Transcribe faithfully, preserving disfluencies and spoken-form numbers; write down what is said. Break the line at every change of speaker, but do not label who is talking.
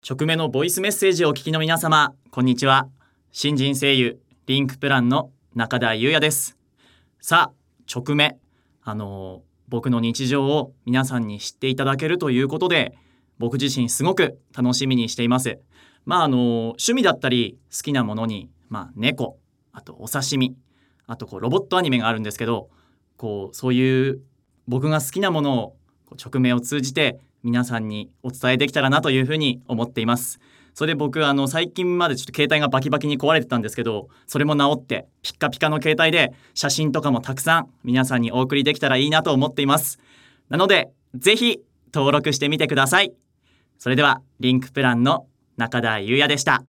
直目のボイスメッセージをお聞きの皆様、こんにちは。新人声優リンクプランの中田優也です。さあ、直目、あの僕の日常を皆さんに知っていただけるということで、僕自身すごく楽しみにしています。まああの趣味だったり好きなものに、まあ、猫、あとお刺身、あとこうロボットアニメがあるんですけど、こうそういう僕が好きなものを直目を通じて皆さんにお伝えできたらなというふうに思っています。それで僕あの最近までちょっと携帯がバキバキに壊れてたんですけど、それも治ってピッカピカの携帯で写真とかもたくさん皆さんにお送りできたらいいなと思っています。なのでぜひ登録してみてください。それではリンクプランの中田優也でした。